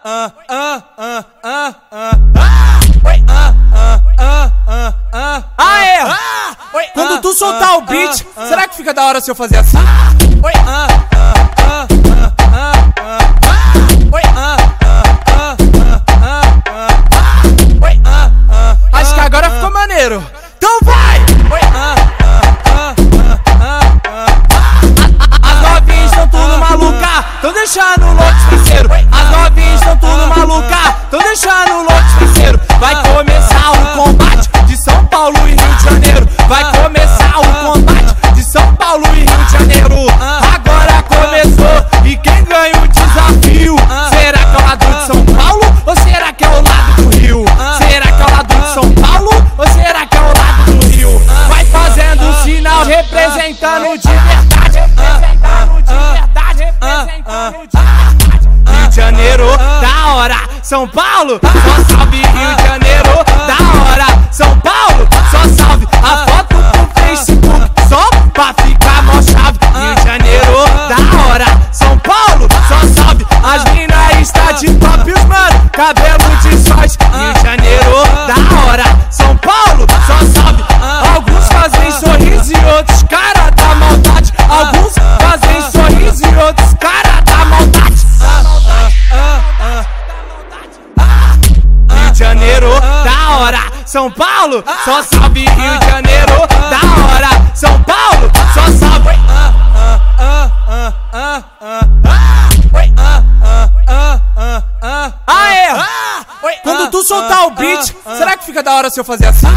Aê! Quando tu soltar o beat, será que fica da hora se eu fazer assim? Acho que agora ficou maneiro. Então vai! As novinhas estão tudo maluca, tão deixando louco esqueceram. As novinhas estão tudo maluca, tão deixando louco esqueceram. Vai começar o combate de São Paulo e Rio de Janeiro. Vai começar o combate de São Paulo e Rio de Janeiro. Agora começou e quem ganha o desafio? Será que é o lado de São Paulo ou será que é o lado do Rio? Será que é o lado de São Paulo ou será que é o lado do Rio? Vai fazendo um sinal representando de verdade, representando de verdade, representando de verdade. Rio de Janeiro, da hora. São Paulo, só salve. Rio de Janeiro, da hora. São Paulo, só salve. A foto pro Facebook, só pra ficar mó chave. Rio de Janeiro, da hora. São Paulo, só salve. As mina está de top, os mano, cabelo de sorte. Rio de Janeiro, da hora. São Paulo, só salve. Alguns fazem sorriso e outros cara da maldade. Alguns fazem sorriso e outros cara da maldade. Rio de Janeiro, da hora. São Paulo, só salve. Rio de Janeiro, da hora. São Paulo, só salve. Aê! Quando tu soltar o beat, será que fica da hora se eu fazer assim?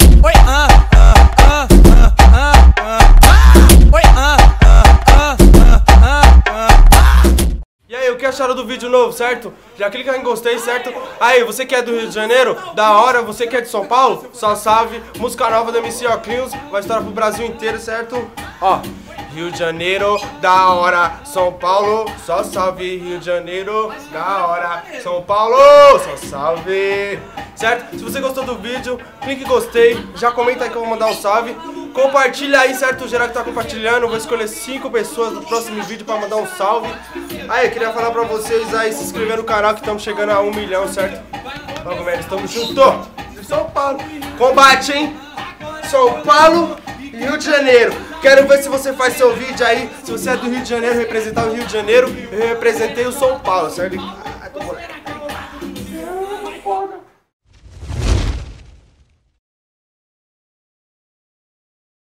E aí, o que acharam do vídeo novo, certo? Já clica em gostei, certo? Aí, você que é do Rio de Janeiro, da hora. Você que é de São Paulo, só salve. Música nova do MC Oclinhos, vai estourar pro Brasil inteiro, certo? Ó, Rio de Janeiro, da hora. São Paulo, só salve. Rio de Janeiro, da hora. São Paulo, só salve. Certo? Se você gostou do vídeo, clique em gostei. Já comenta aí que eu vou mandar um salve. Compartilha aí, certo? O geral que tá compartilhando. Vou escolher 5 pessoas no próximo vídeo pra mandar um salve. Aí, queria falar pra vocês aí, se inscrever no canal que estamos chegando a 1 milhão, certo? Logo menos, estamos juntos. São Paulo. Combate, hein? São Paulo e Rio de Janeiro. Quero ver se você faz seu vídeo aí. Se você é do Rio de Janeiro, representar o Rio de Janeiro, eu representei o São Paulo, certo?